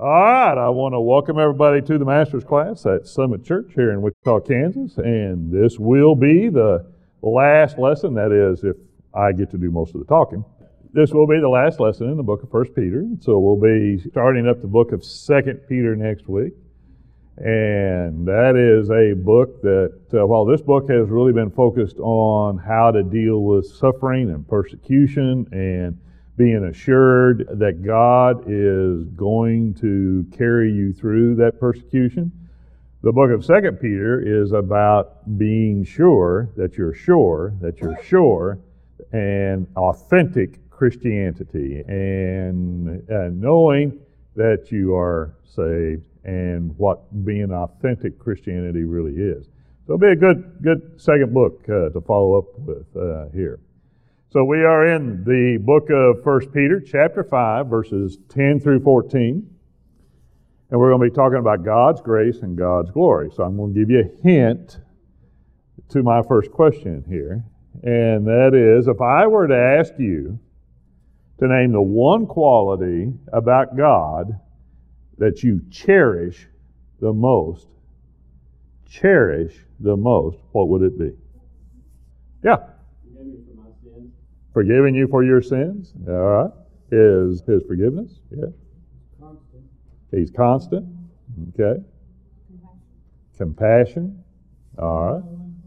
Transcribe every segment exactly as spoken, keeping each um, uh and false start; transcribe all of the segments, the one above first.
All right, I want to welcome everybody to the Master's Class at Summit Church here in Wichita, Kansas, and this will be the last lesson. That is, if I get to do most of the talking. This will be the last lesson in the book of First Peter, so we'll be starting up the book of Second Peter next week, and that is a book that, uh, while this book has really been focused on how to deal with suffering and persecution and being assured that God is going to carry you through that persecution. The book of Second Peter is about being sure that you're sure, that you're sure, and authentic Christianity, and uh, knowing that you are saved and what being authentic Christianity really is. So it'll be a good, good second book uh, to follow up with uh, here. So we are in the book of First Peter, chapter five, verses ten through fourteen. And we're going to be talking about God's grace and God's glory. So I'm going to give you a hint to my first question here. And that is, if I were to ask you to name the one quality about God that you cherish the most, cherish the most, what would it be? Yeah. Forgiving you for your sins, all right, is His forgiveness, yeah. Constant. He's constant, okay. Compassion, all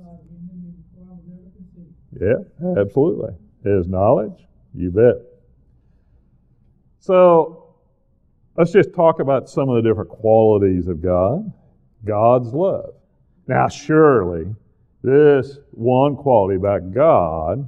right. Yeah, absolutely. His knowledge, you bet. So, let's just talk about some of the different qualities of God. God's love. Now, surely, this one quality about God,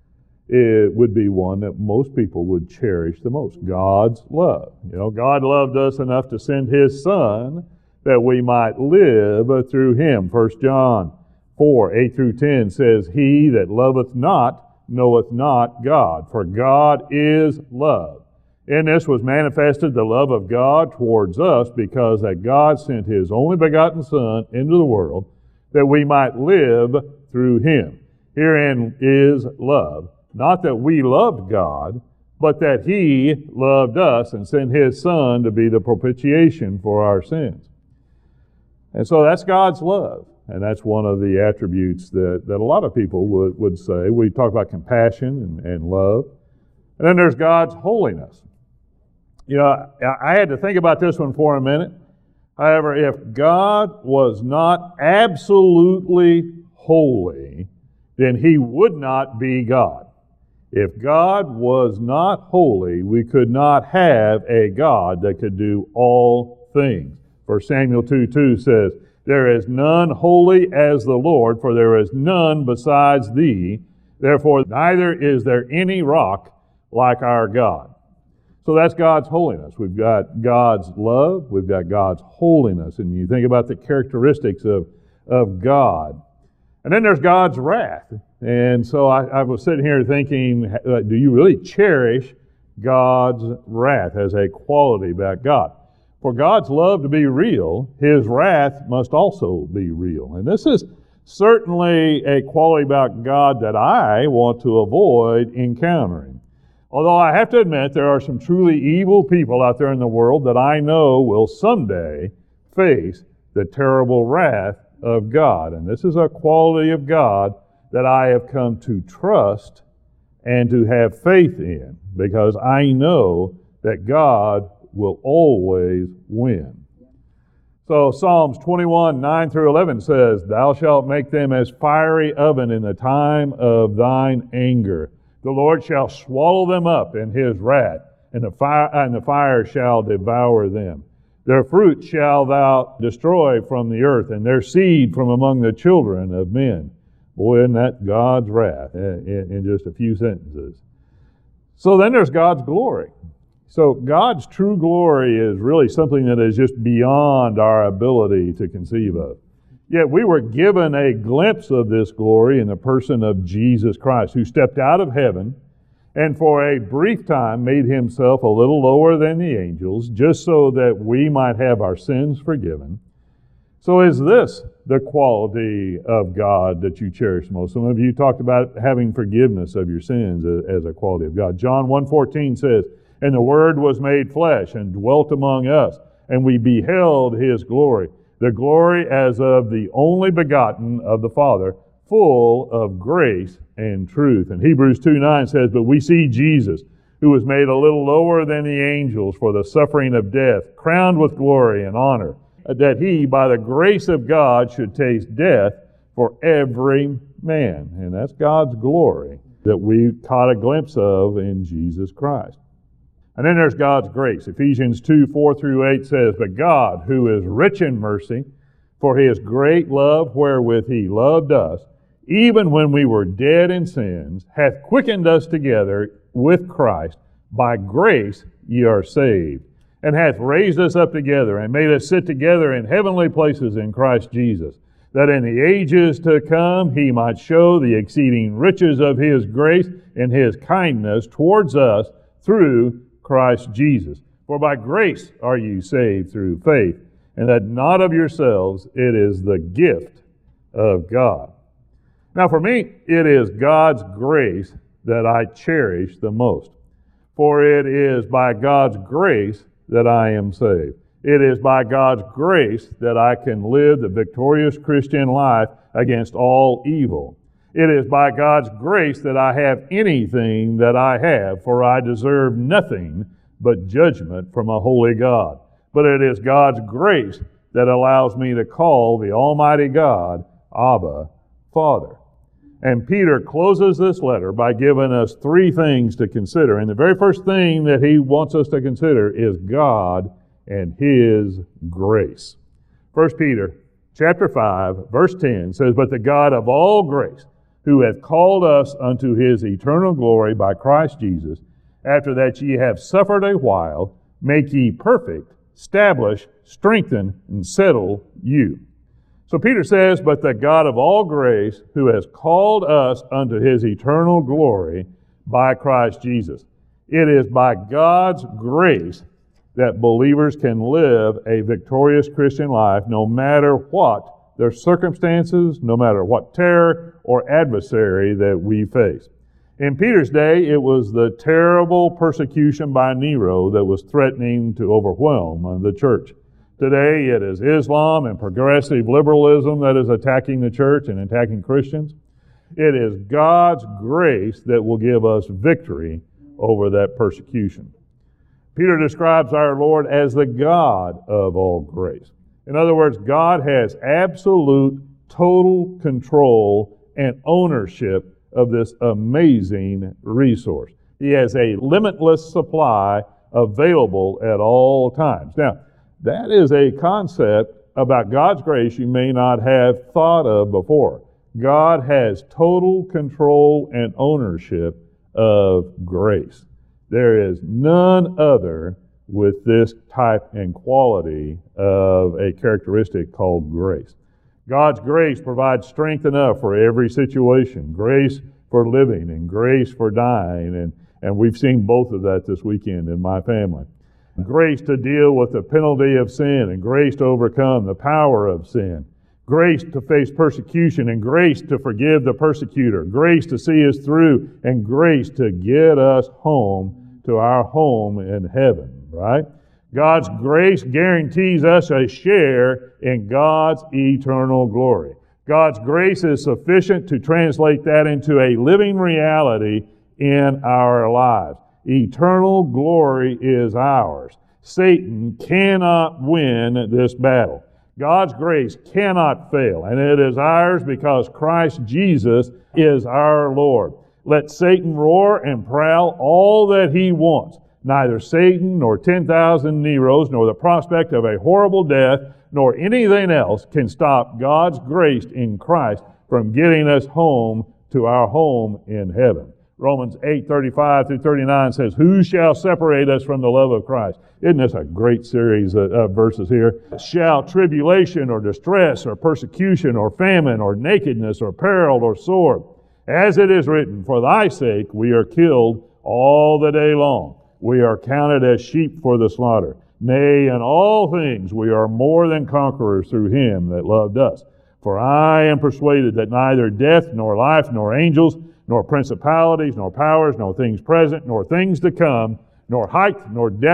it would be one that most people would cherish the most. God's love. You know, God loved us enough to send His Son that we might live through Him. First John four, eight through ten says, He that loveth not knoweth not God, for God is love. In this was manifested the love of God towards us, because that God sent His only begotten Son into the world that we might live through Him. Herein is love. Not that we loved God, but that He loved us and sent His Son to be the propitiation for our sins. And so that's God's love. And that's one of the attributes that, that a lot of people would, would say. We talk about compassion and, and love. And then there's God's holiness. You know, I, I had to think about this one for a minute. However, if God was not absolutely holy, then He would not be God. If God was not holy, we could not have a God that could do all things. First Samuel two two says, There is none holy as the Lord, for there is none besides Thee. Therefore, neither is there any rock like our God. So that's God's holiness. We've got God's love, we've got God's holiness, and you think about the characteristics of, of God. And then there's God's wrath. And so I, I was sitting here thinking, uh, do you really cherish God's wrath as a quality about God? For God's love to be real, His wrath must also be real. And this is certainly a quality about God that I want to avoid encountering. Although I have to admit there are some truly evil people out there in the world that I know will someday face the terrible wrath of God. And this is a quality of God that I have come to trust and to have faith in, because I know that God will always win. So Psalms twenty-one, nine through eleven says, Thou shalt make them as fiery oven in the time of thine anger. The Lord shall swallow them up in His wrath, and the fire, and the fire shall devour them. Their fruit shalt thou destroy from the earth, and their seed from among the children of men. Boy, isn't that God's wrath in, in just a few sentences. So then there's God's glory. So God's true glory is really something that is just beyond our ability to conceive of. Yet we were given a glimpse of this glory in the person of Jesus Christ, who stepped out of heaven and for a brief time made Himself a little lower than the angels, just so that we might have our sins forgiven. So is this the quality of God that you cherish most? Some of you talked about having forgiveness of your sins as a quality of God. John one fourteen says, And the Word was made flesh and dwelt among us, and we beheld his glory, the glory as of the only begotten of the Father, full of grace and truth. And Hebrews two nine says, but we see Jesus, who was made a little lower than the angels for the suffering of death, crowned with glory and honor, that he, by the grace of God, should taste death for every man. And that's God's glory that we caught a glimpse of in Jesus Christ. And then there's God's grace. Ephesians two four through eight says, but God, who is rich in mercy, for his great love wherewith he loved us, even when we were dead in sins, hath quickened us together with Christ. By grace ye are saved, and hath raised us up together, and made us sit together in heavenly places in Christ Jesus, that in the ages to come he might show the exceeding riches of his grace and his kindness towards us through Christ Jesus. For by grace are ye saved through faith, and that not of yourselves, it is the gift of God. Now for me, it is God's grace that I cherish the most. For it is by God's grace that I am saved. It is by God's grace that I can live the victorious Christian life against all evil. It is by God's grace that I have anything that I have, for I deserve nothing but judgment from a holy God. But it is God's grace that allows me to call the Almighty God Abba, Father. And Peter closes this letter by giving us three things to consider. And the very first thing that he wants us to consider is God and his grace. First Peter chapter five, verse ten says, but the God of all grace, who hath called us unto his eternal glory by Christ Jesus, after that ye have suffered a while, make ye perfect, establish, strengthen, and settle you. So Peter says, but the God of all grace, who has called us unto his eternal glory by Christ Jesus. It is by God's grace that believers can live a victorious Christian life no matter what their circumstances, no matter what terror or adversary that we face. In Peter's day, it was the terrible persecution by Nero that was threatening to overwhelm the church. Today, it is Islam and progressive liberalism that is attacking the church and attacking Christians. It is God's grace that will give us victory over that persecution. Peter describes our Lord as the God of all grace. In other words, God has absolute, total control and ownership of this amazing resource. He has a limitless supply available at all times. Now, that is a concept about God's grace you may not have thought of before. God has total control and ownership of grace. There is none other with this type and quality of a characteristic called grace. God's grace provides strength enough for every situation, grace for living and grace for dying, and, and we've seen both of that this weekend in my family. Grace to deal with the penalty of sin and grace to overcome the power of sin. Grace to face persecution and grace to forgive the persecutor. Grace to see us through and grace to get us home to our home in heaven, right? God's grace guarantees us a share in God's eternal glory. God's grace is sufficient to translate that into a living reality in our lives. Eternal glory is ours. Satan cannot win this battle. God's grace cannot fail, and it is ours because Christ Jesus is our Lord. Let Satan roar and prowl all that he wants. Neither Satan nor ten thousand Neros nor the prospect of a horrible death nor anything else can stop God's grace in Christ from getting us home to our home in heaven. Romans eight thirty-five through thirty-nine says, who shall separate us from the love of Christ? Isn't this a great series of, of verses here? Shall tribulation or distress or persecution or famine or nakedness or peril or sword? As it is written, for thy sake we are killed all the day long. We are counted as sheep for the slaughter. Nay, in all things we are more than conquerors through him that loved us. For I am persuaded that neither death nor life nor angels nor principalities, nor powers, nor things present, nor things to come, nor height, nor depth,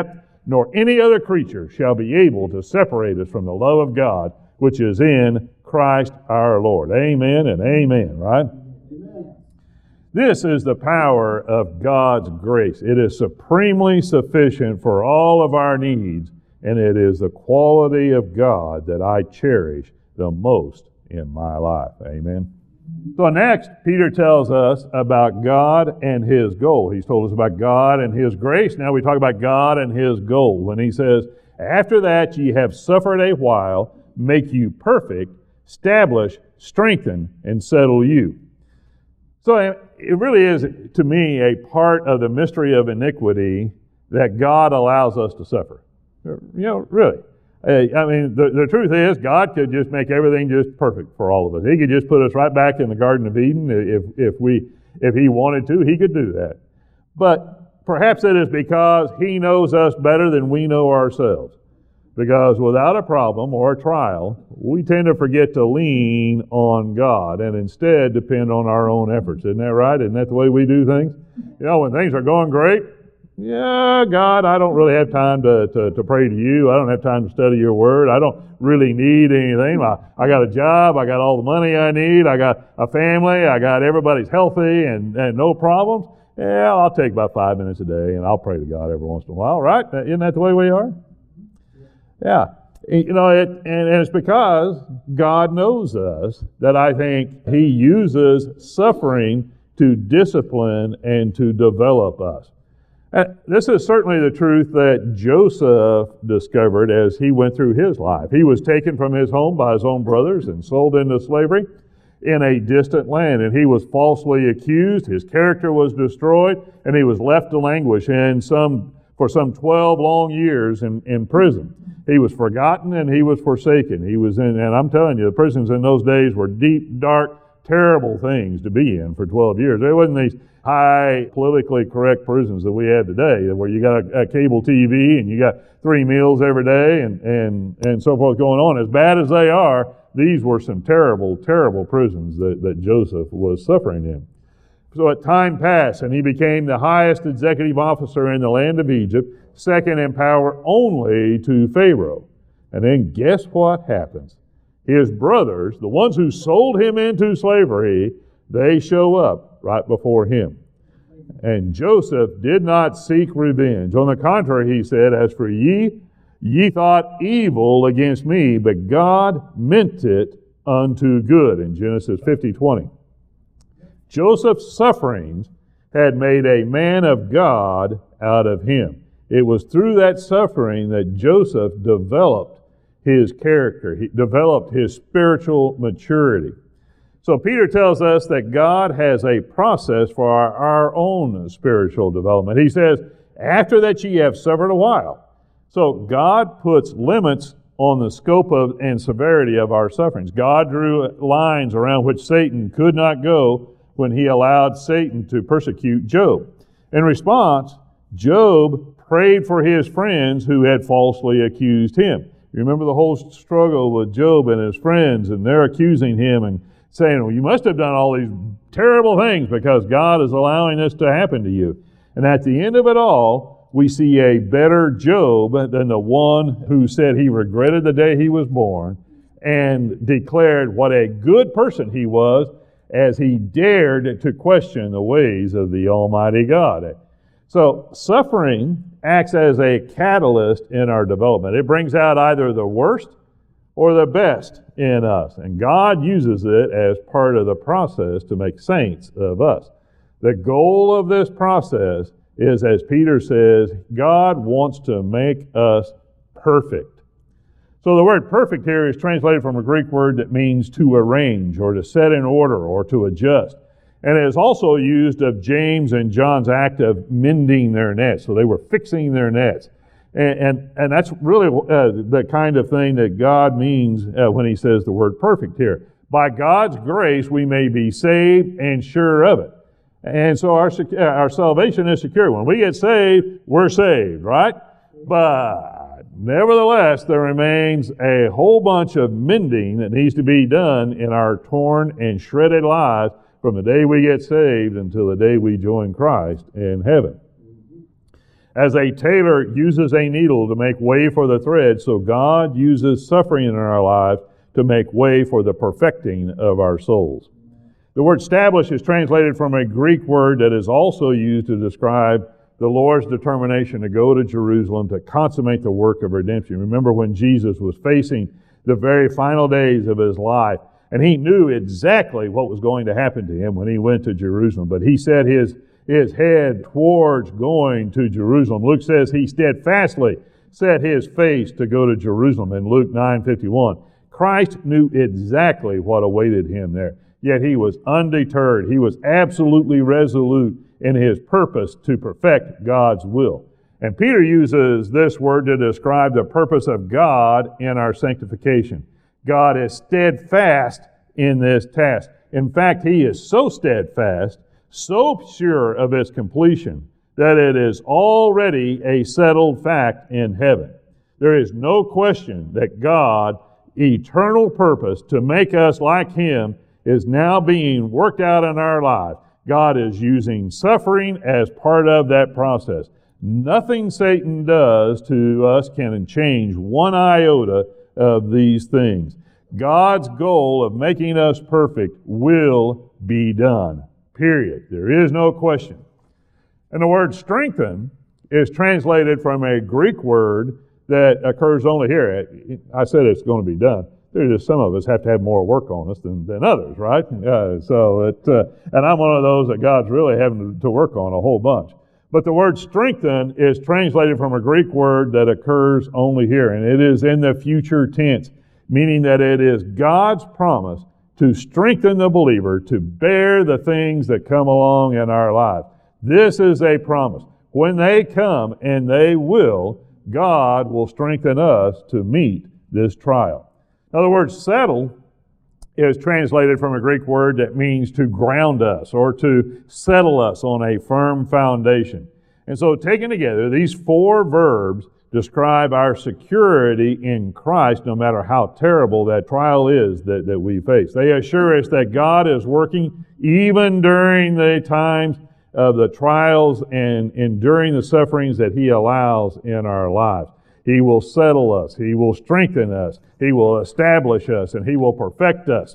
nor any other creature shall be able to separate us from the love of God, which is in Christ our Lord. Amen and amen, right? Amen. This is the power of God's grace. It is supremely sufficient for all of our needs, and it is the quality of God that I cherish the most in my life. Amen. So next, Peter tells us about God and His goal. He's told us about God and His grace. Now we talk about God and His goal. When he says, after that ye have suffered a while, make you perfect, establish, strengthen, and settle you. So it really is, to me, a part of the mystery of iniquity that God allows us to suffer. You know, really. I mean, the, the truth is, God could just make everything just perfect for all of us. He could just put us right back in the Garden of Eden if if we if He wanted to. He could do that. But perhaps it is because He knows us better than we know ourselves. Because without a problem or a trial, we tend to forget to lean on God and instead depend on our own efforts. Isn't that right? Isn't that the way we do things? You know, when things are going great, yeah, God, I don't really have time to, to, to pray to you. I don't have time to study your word. I don't really need anything. I, I got a job. I got all the money I need. I got a family. I got everybody's healthy and, and no problems. Yeah, I'll take about five minutes a day and I'll pray to God every once in a while, right? Isn't that the way we are? Yeah. You know, it, and, and it's because God knows us that I think He uses suffering to discipline and to develop us. And this is certainly the truth that Joseph discovered as he went through his life. He was taken from his home by his own brothers and sold into slavery in a distant land, and he was falsely accused. His character was destroyed, and he was left to languish in some for some twelve long years in, in prison. He was forgotten and he was forsaken. He was in, and I'm telling you, the prisons in those days were deep, dark, terrible things to be in for twelve years. There wasn't these high politically correct prisons that we have today, where you got a, a cable T V and you got three meals every day and, and, and so forth going on. As bad as they are, these were some terrible, terrible prisons that, that Joseph was suffering in. So as time passed, and he became the highest executive officer in the land of Egypt, second in power only to Pharaoh. And then guess what happens? His brothers, the ones who sold him into slavery, they show up right before him. And Joseph did not seek revenge. On the contrary, he said, as for ye, ye thought evil against me, but God meant it unto good, in Genesis fifty twenty. Joseph's sufferings had made a man of God out of him. It was through that suffering that Joseph developed his character. He developed his spiritual maturity. So Peter tells us that God has a process for our, our own spiritual development. He says, after that ye have suffered a while. So God puts limits on the scope of and severity of our sufferings. God drew lines around which Satan could not go when he allowed Satan to persecute Job. In response, Job prayed for his friends who had falsely accused him. You remember the whole struggle with Job and his friends, and they're accusing him and saying, well, you must have done all these terrible things because God is allowing this to happen to you. And at the end of it all, we see a better Job than the one who said he regretted the day he was born and declared what a good person he was as he dared to question the ways of the Almighty God. So suffering acts as a catalyst in our development. It brings out either the worst or the best in us. And God uses it as part of the process to make saints of us. The goal of this process is, as Peter says, God wants to make us perfect. So the word perfect here is translated from a Greek word that means to arrange or to set in order or to adjust. And it is also used of James and John's act of mending their nets. So they were fixing their nets. And, and, and that's really uh, the kind of thing that God means uh, when He says the word perfect here. By God's grace, we may be saved and sure of it. And so our, uh, our salvation is secure. When we get saved, we're saved, right? But nevertheless, there remains a whole bunch of mending that needs to be done in our torn and shredded lives from the day we get saved until the day we join Christ in heaven. As a tailor uses a needle to make way for the thread, so God uses suffering in our lives to make way for the perfecting of our souls. The word establish is translated from a Greek word that is also used to describe the Lord's determination to go to Jerusalem to consummate the work of redemption. Remember when Jesus was facing the very final days of his life, and he knew exactly what was going to happen to him when he went to Jerusalem, but he set his, his head towards going to Jerusalem. Luke says he steadfastly set his face to go to Jerusalem in Luke nine fifty-one. Christ knew exactly what awaited him there, yet he was undeterred. He was absolutely resolute in his purpose to perfect God's will. And Peter uses this word to describe the purpose of God in our sanctification. God is steadfast in this task. In fact, he is so steadfast, so sure of its completion, that it is already a settled fact in heaven. There is no question that God's eternal purpose to make us like him is now being worked out in our lives. God is using suffering as part of that process. Nothing Satan does to us can change one iota of these things. God's goal of making us perfect will be done. Period. There is no question. And the word strengthen is translated from a Greek word that occurs only here. I said it's going to be done. There's just some of us have to have more work on us than, than others, right? Uh, so, it, uh, and I'm one of those that God's really having to work on a whole bunch. But the word strengthen is translated from a Greek word that occurs only here, and it is in the future tense, meaning that it is God's promise to strengthen the believer to bear the things that come along in our lives. This is a promise. When they come, and they will, God will strengthen us to meet this trial. Now, the word settle is translated from a Greek word that means to ground us or to settle us on a firm foundation. And so, taken together, these four verbs describe our security in Christ no matter how terrible that trial is that, that we face. They assure us that God is working even during the times of the trials and enduring the sufferings that he allows in our lives. He will settle us. He will strengthen us. He will establish us, and he will perfect us.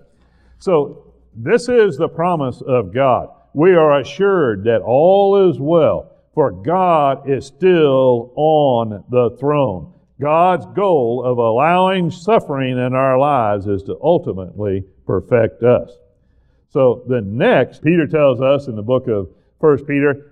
So this is the promise of God. We are assured that all is well, for God is still on the throne. God's goal of allowing suffering in our lives is to ultimately perfect us. So the next, Peter tells us in the book of First Peter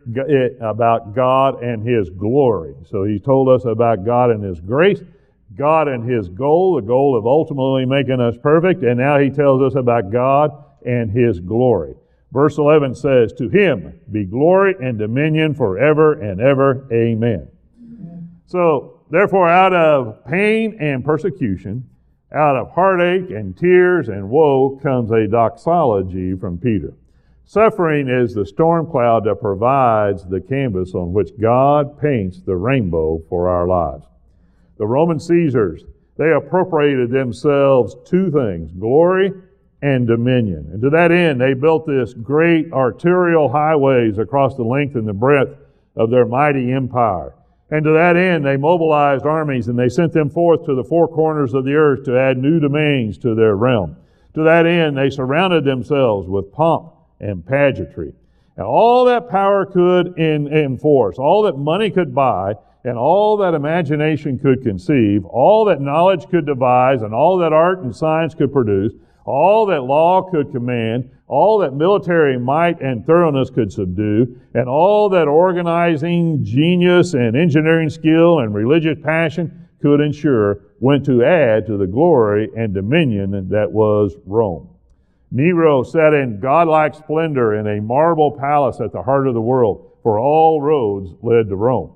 about God and his glory. So he told us about God and his grace, God and his goal, the goal of ultimately making us perfect, and now he tells us about God and his glory. Verse eleven says, "To him be glory and dominion forever and ever. Amen." Amen. So, therefore, out of pain and persecution, out of heartache and tears and woe comes a doxology from Peter. Suffering is the storm cloud that provides the canvas on which God paints the rainbow for our lives. The Roman Caesars, they appropriated themselves two things, glory and dominion. And to that end, they built this great arterial highways across the length and the breadth of their mighty empire. And to that end, they mobilized armies and they sent them forth to the four corners of the earth to add new domains to their realm. To that end, they surrounded themselves with pomp and pageantry. And all that power could in, enforce, all that money could buy, and all that imagination could conceive, all that knowledge could devise, and all that art and science could produce, all that law could command, all that military might and thoroughness could subdue, and all that organizing genius and engineering skill and religious passion could ensure, went to add to the glory and dominion that was Rome. Nero sat in godlike splendor in a marble palace at the heart of the world, for all roads led to Rome.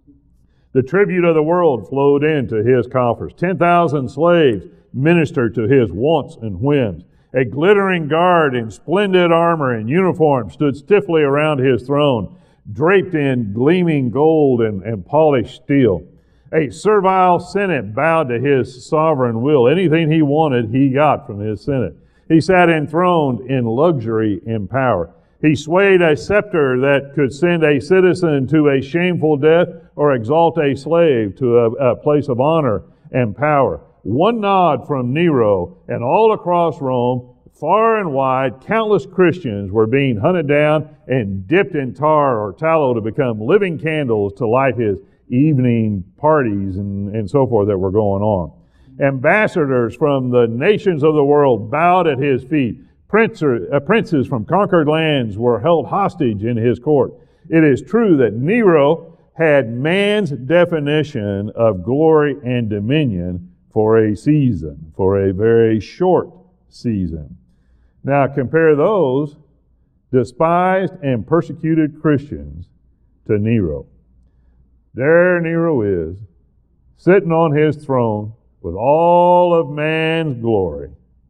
The tribute of the world flowed into his coffers. Ten thousand slaves ministered to his wants and whims. A glittering guard in splendid armor and uniform stood stiffly around his throne, draped in gleaming gold and, and polished steel. A servile senate bowed to his sovereign will. Anything he wanted, he got from his senate. He sat enthroned in luxury and power. He swayed a scepter that could send a citizen to a shameful death or exalt a slave to a, a place of honor and power. One nod from Nero, and all across Rome, far and wide, countless Christians were being hunted down and dipped in tar or tallow to become living candles to light his evening parties and, and so forth that were going on. Ambassadors from the nations of the world bowed at his feet. Princes, uh, princes from conquered lands were held hostage in his court. It is true that Nero had man's definition of glory and dominion for a season, for a very short season. Now compare those despised and persecuted Christians to Nero. There Nero is, sitting on his throne with all of man's glory,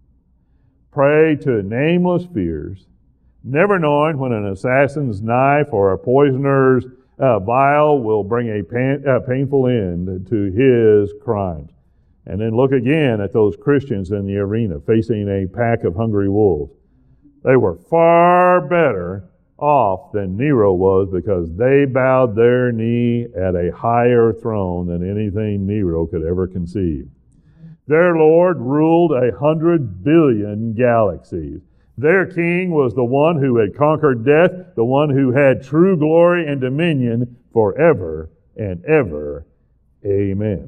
prey to nameless fears, never knowing when an assassin's knife or a poisoner's uh, vial will bring a, pain, a painful end to his crimes. And then look again at those Christians in the arena facing a pack of hungry wolves. They were far better off than Nero was because they bowed their knee at a higher throne than anything Nero could ever conceive. Their Lord ruled a hundred billion galaxies. Their king was the one who had conquered death, the one who had true glory and dominion forever and ever. Amen.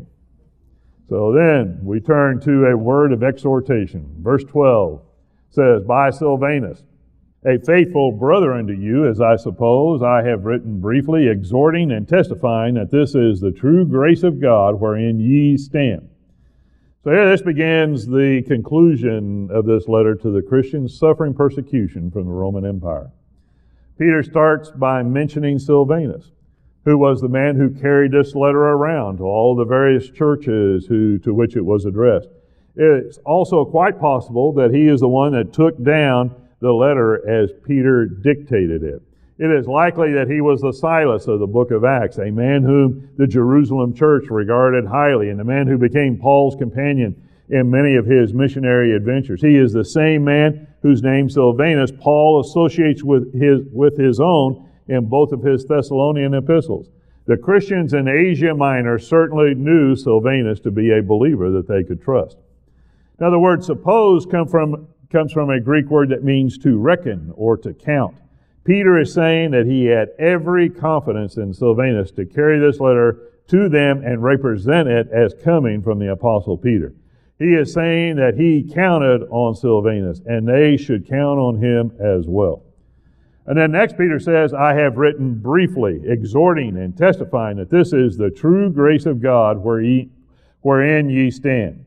So then we turn to a word of exhortation. Verse twelve says, by Silvanus, a faithful brother unto you, as I suppose, I have written briefly, exhorting and testifying that this is the true grace of God wherein ye stand. So here this begins the conclusion of this letter to the Christians suffering persecution from the Roman Empire. Peter starts by mentioning Silvanus, who was the man who carried this letter around to all the various churches who, to which it was addressed. It's also quite possible that he is the one that took down the letter as Peter dictated it. It is likely that he was the Silas of the book of Acts, a man whom the Jerusalem church regarded highly, and the man who became Paul's companion in many of his missionary adventures. He is the same man whose name Silvanus Paul associates with his, with his own in both of his Thessalonian epistles. The Christians in Asia Minor certainly knew Silvanus to be a believer that they could trust. Now the word suppose come from, comes from a Greek word that means to reckon or to count. Peter is saying that he had every confidence in Silvanus to carry this letter to them and represent it as coming from the Apostle Peter. He is saying that he counted on Silvanus and they should count on him as well. And then next Peter says, I have written briefly, exhorting and testifying that this is the true grace of God where ye, wherein ye stand.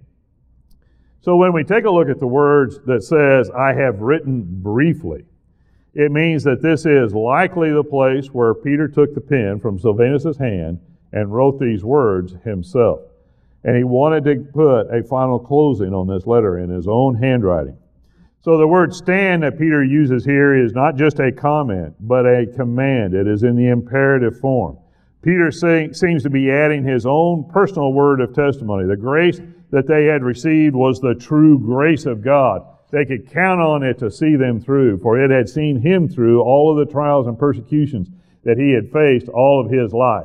So when we take a look at the words that says, I have written briefly, it means that this is likely the place where Peter took the pen from Silvanus' hand and wrote these words himself. And he wanted to put a final closing on this letter in his own handwriting. So the word stand that Peter uses here is not just a comment, but a command. It is in the imperative form. Peter say, seems to be adding his own personal word of testimony. The grace that they had received was the true grace of God. They could count on it to see them through, for it had seen him through all of the trials and persecutions that he had faced all of his life.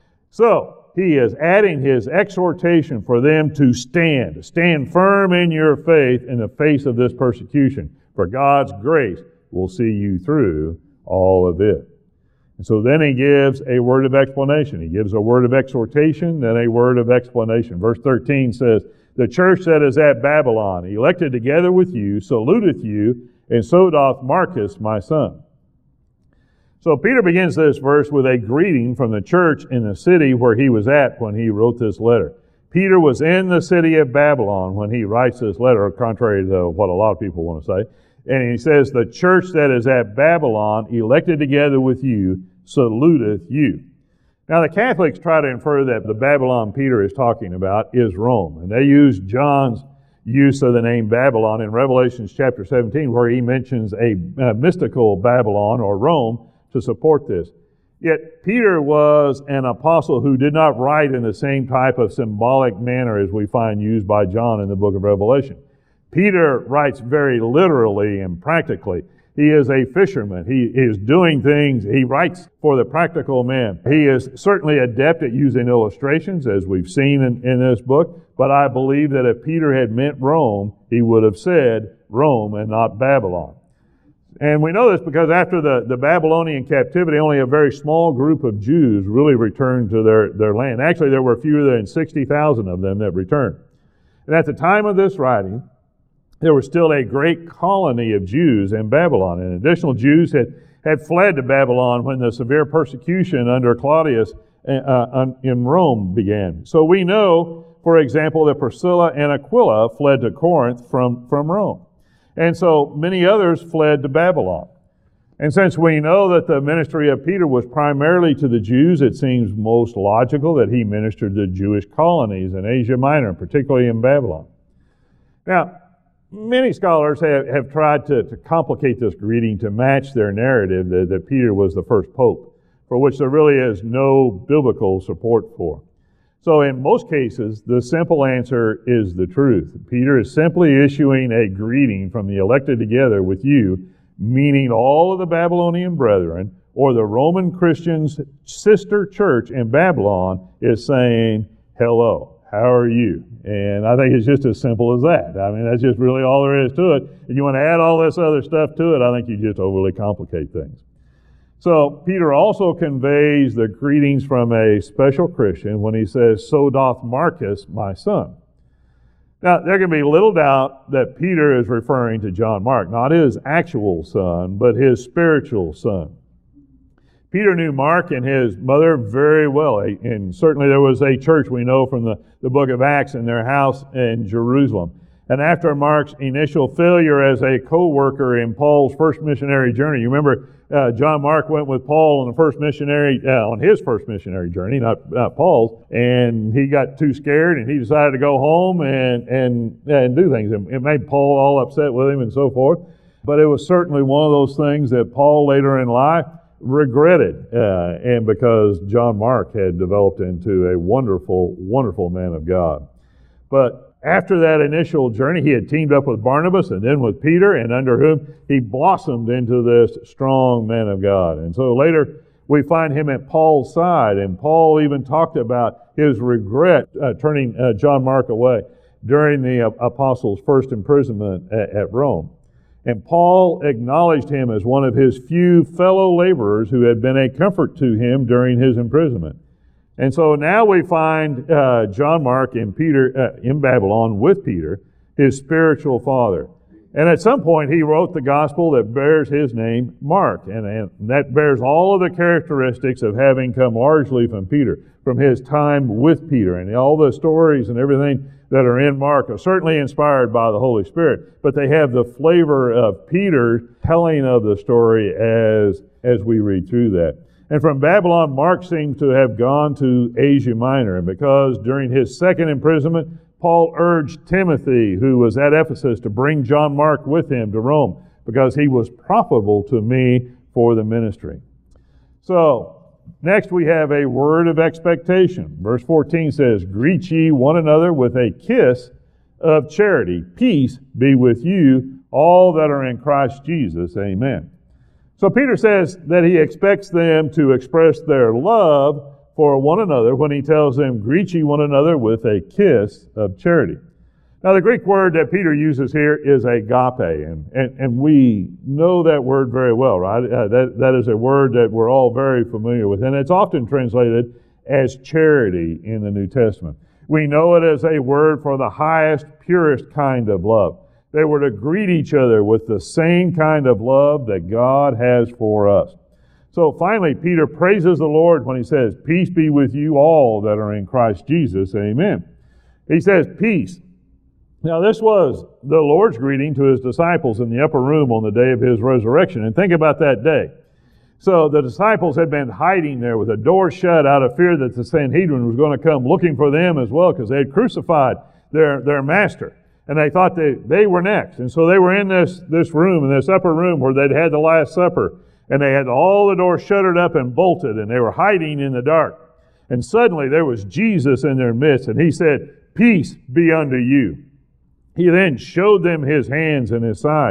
So, he is adding his exhortation for them to stand, stand firm in your faith in the face of this persecution, for God's grace will see you through all of it. And so then he gives a word of explanation. He gives a word of exhortation, then a word of explanation. Verse thirteen says, the church that is at Babylon, elected together with you, saluteth you, and so doth Marcus, my son. So Peter begins this verse with a greeting from the church in the city where he was at when he wrote this letter. Peter was in the city of Babylon when he writes this letter, contrary to what a lot of people want to say. And he says, the church that is at Babylon, elected together with you, saluteth you. Now the Catholics try to infer that the Babylon Peter is talking about is Rome. And they use John's use of the name Babylon in Revelation chapter seventeen, where he mentions a, a mystical Babylon or Rome to support this. Yet Peter was an apostle who did not write in the same type of symbolic manner as we find used by John in the book of Revelation. Peter writes very literally and practically. He is a fisherman. He is doing things. He writes for the practical man. He is certainly adept at using illustrations, as we've seen in, in this book. But I believe that if Peter had meant Rome, he would have said Rome and not Babylon. And we know this because after the, the Babylonian captivity, only a very small group of Jews really returned to their, their land. Actually, there were fewer than sixty thousand of them that returned. And at the time of this writing, there was still a great colony of Jews in Babylon. And additional Jews had, had fled to Babylon when the severe persecution under Claudius uh, in Rome began. So we know, for example, that Priscilla and Aquila fled to Corinth from, from Rome. And so many others fled to Babylon. And since we know that the ministry of Peter was primarily to the Jews, it seems most logical that he ministered to Jewish colonies in Asia Minor, particularly in Babylon. Now, many scholars have, have tried to, to complicate this greeting to match their narrative that, that Peter was the first pope, for which there really is no biblical support for. So in most cases, the simple answer is the truth. Peter is simply issuing a greeting from the elected together with you, meaning all of the Babylonian brethren, or the Roman Christians' sister church in Babylon is saying, hello, how are you? And I think it's just as simple as that. I mean, that's just really all there is to it. If you want to add all this other stuff to it, I think you just overly complicate things. So Peter also conveys the greetings from a special Christian when he says, so doth Marcus, my son. Now, there can be little doubt that Peter is referring to John Mark, not his actual son, but his spiritual son. Peter knew Mark and his mother very well, and certainly there was a church we know from the, the book of Acts in their house in Jerusalem. And after Mark's initial failure as a co-worker in Paul's first missionary journey, you remember uh, John Mark went with Paul on the first missionary, uh, on his first missionary journey, not, not Paul's, and he got too scared and he decided to go home and and and do things. It made Paul all upset with him and so forth. But it was certainly one of those things that Paul later in life regretted, uh, and because John Mark had developed into a wonderful, wonderful man of God. But after that initial journey, he had teamed up with Barnabas and then with Peter, and under whom he blossomed into this strong man of God. And so later we find him at Paul's side, and Paul even talked about his regret uh, turning uh, John Mark away during the uh, apostles' first imprisonment at, at Rome. And Paul acknowledged him as one of his few fellow laborers who had been a comfort to him during his imprisonment. And so now we find uh, John Mark and Peter uh, in Babylon with Peter, his spiritual father. And at some point he wrote the gospel that bears his name, Mark. And, and that bears all of the characteristics of having come largely from Peter, from his time with Peter. And all the stories and everything that are in Mark are certainly inspired by the Holy Spirit, but they have the flavor of Peter telling of the story as, as we read through that. And from Babylon, Mark seems to have gone to Asia Minor. And because during his second imprisonment, Paul urged Timothy, who was at Ephesus, to bring John Mark with him to Rome, because he was profitable to me for the ministry. So, next we have a word of expectation. Verse fourteen says, greet ye one another with a kiss of charity. Peace be with you, all that are in Christ Jesus. Amen. So Peter says that he expects them to express their love for one another when he tells them, greet ye one another with a kiss of charity. Now the Greek word that Peter uses here is agape, and, and, and we know that word very well, right? Uh, that, that is a word that we're all very familiar with, and it's often translated as charity in the New Testament. We know it as a word for the highest, purest kind of love. They were to greet each other with the same kind of love that God has for us. So finally, Peter praises the Lord when he says, peace be with you all that are in Christ Jesus. Amen. He says, peace. Now this was the Lord's greeting to his disciples in the upper room on the day of his resurrection. And think about that day. So the disciples had been hiding there with the door shut out of fear that the Sanhedrin was going to come looking for them as well, because they had crucified their, their master. And they thought they, they were next. And so they were in this, this room, in this upper room where they'd had the Last Supper. And they had all the doors shuttered up and bolted, and they were hiding in the dark. And suddenly there was Jesus in their midst, and he said, peace be unto you. He then showed them his hands and his side.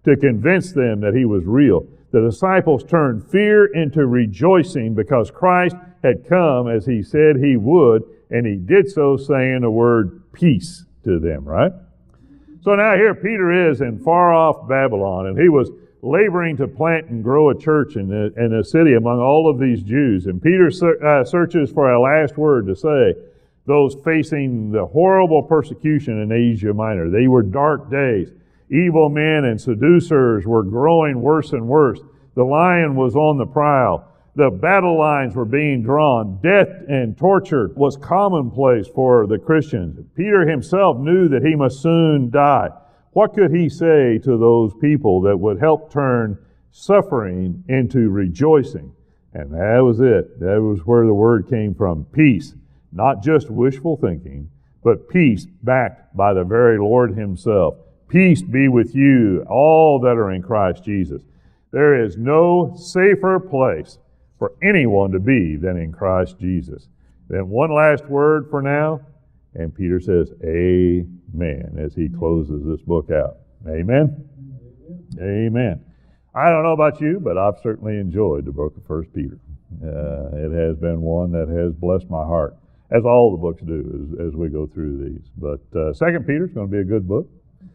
to convince them that he was real. The disciples turned fear into rejoicing because Christ had come as he said he would, and he did so saying the word peace to them, right? So now here Peter is in far-off Babylon, and he was laboring to plant and grow a church in the, in the city among all of these Jews. And Peter ser- uh, searches for a last word to say, those facing the horrible persecution in Asia Minor. They were dark days. Evil men and seducers were growing worse and worse. The lion was on the prowl. The battle lines were being drawn. Death and torture was commonplace for the Christians. Peter himself knew that he must soon die. What could he say to those people that would help turn suffering into rejoicing? And that was it. That was where the word came from, peace. Not just wishful thinking, but peace backed by the very Lord himself. Peace be with you, all that are in Christ Jesus. There is no safer place for anyone to be than in Christ Jesus. Then one last word for now, and Peter says, amen, as he closes this book out. Amen? Amen. Amen. I don't know about you, but I've certainly enjoyed the book of First Peter. Uh, it has been one that has blessed my heart, as all the books do as, as we go through these. But uh, Second Peter is going to be a good book.